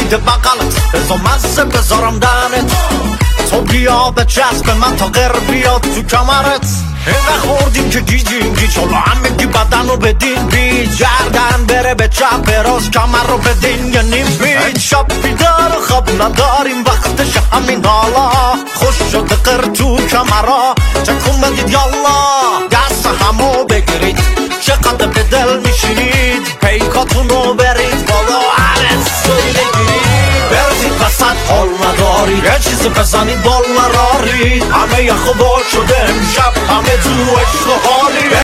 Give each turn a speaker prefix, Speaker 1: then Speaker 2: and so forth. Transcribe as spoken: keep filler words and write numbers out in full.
Speaker 1: بده بقلت بزا مزه بذارم دهنت تو بیا به چسب من تا غیر بیاد تو کمرت اینقدر خوردیم که گیجیم گیج حالا همگی بدن رو بدین بیج گردن بره به چپ براز کمر رو بدین یا نیم بیج این شب بیدار خواب نداریم وقتش همین حالا خوش شده قر تو کمرها چکون بدید یالا دست همو بگیرید چقدر به دل میشینید پیکاتون رو برید بالا عرص بگیرید برزید بسد حال ندارید یه چیزی بزنید بال نرارید همه یه خوبا شده امشب همه تو عشق و حالی